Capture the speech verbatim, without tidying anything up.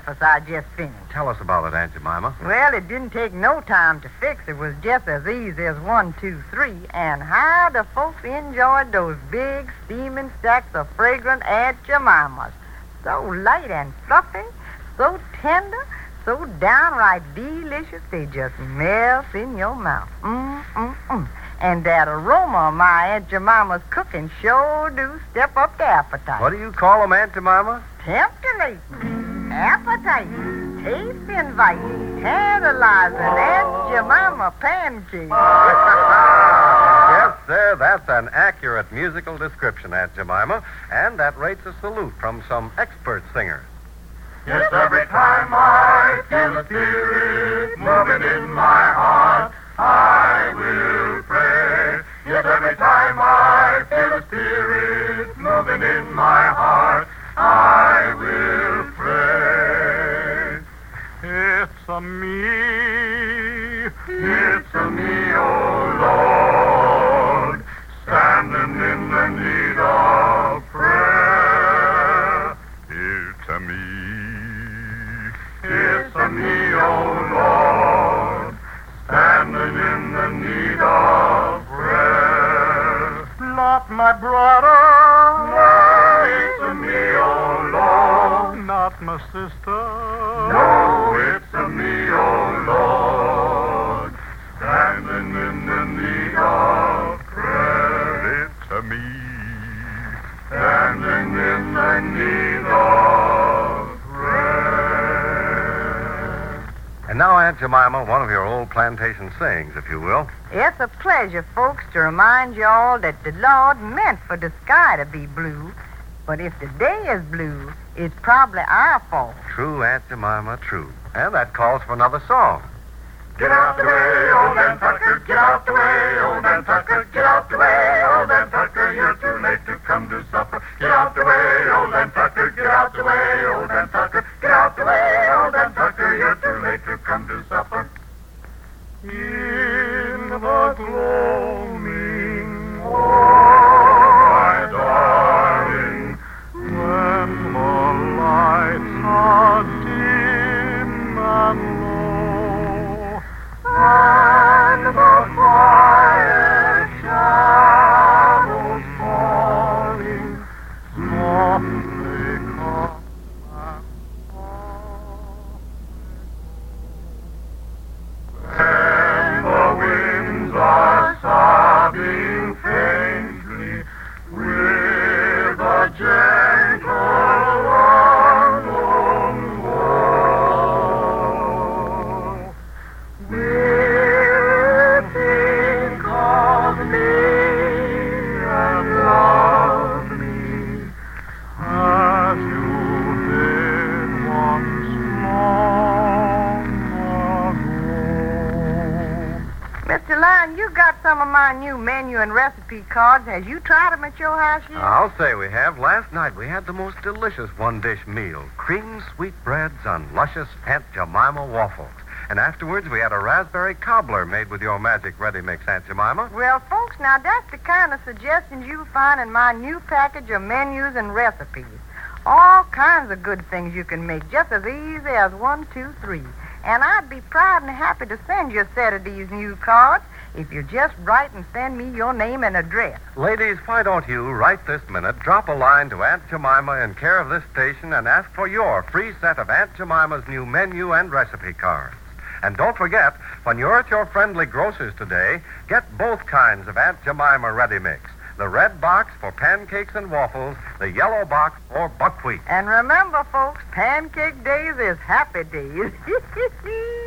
breakfast I just finished. Tell us about it, Aunt Jemima. Well, it didn't take no time to fix. It was just as easy as one, two, three. And how the folks enjoyed those big, steaming stacks of fragrant Aunt Jemimas. So light and fluffy, so tender, so downright delicious, they just melt in your mouth. Mm, mm, mm. And that aroma of my Aunt Jemima's cooking sure do step up the appetite. What do you call them, Aunt Jemima? Tempting, appetite, taste inviting, tantalizing Aunt Jemima pancakes. Yes, sir, that's an accurate musical description, Aunt Jemima, and that rates a salute from some expert singers. Yes, every time I feel the spirit moving in my heart, I will pray. Yes, every time I feel the spirit moving in my heart, I will pray. It's a me, it's a me, oh Lord, standing in the need of prayer. It's a me, it's a me, oh Lord, standing in the need of prayer. Not my brother, no, it's a me, oh Lord. Not my sister, no, it's a me, oh Lord, standing in the need of prayer. It's a me, standing in the need of prayer. And now, Aunt Jemima, one of your old plantation sayings, if you will. It's a pleasure, folks, to remind you all that the Lord meant for the sky to be blue. But if the day is blue, it's probably our fault. True, Aunt Jemima, true. And that calls for another song. Get out the way, old man Tucker, get out the way, old man Tucker, get out the way, old man Tucker, you're too late to come to supper. Get out the way, old man Tucker, get out the way, old man Tucker, get out the way, old man Tucker, you're too late to come to supper. In the gloaming, oh, my darling, when the lights are dim and low, and the quiet shadows falling, softly come and softly go. When the winds are sobbing faintly with a gentle unknown woe, will it think of me and love me as you did once long ago? Mister Lion, you got some of my new menu and recipe cards. Has you tried them at your house yet? I'll say we have. Last night we had the most delicious one-dish meal. Cream sweetbreads on luscious Aunt Jemima waffles. And afterwards we had a raspberry cobbler made with your magic ready mix, Aunt Jemima. Well, folks, now that's the kind of suggestions you'll find in my new package of menus and recipes. All kinds of good things you can make just as easy as one, two, three. And I'd be proud and happy to send you a set of these new cards if you just write and send me your name and address. Ladies, why don't you, right this minute, drop a line to Aunt Jemima in care of this station and ask for your free set of Aunt Jemima's new menu and recipe cards. And don't forget, when you're at your friendly grocer's today, get both kinds of Aunt Jemima Ready Mix. The red box for pancakes and waffles, the yellow box for buckwheat. And remember, folks, Pancake Days is happy days.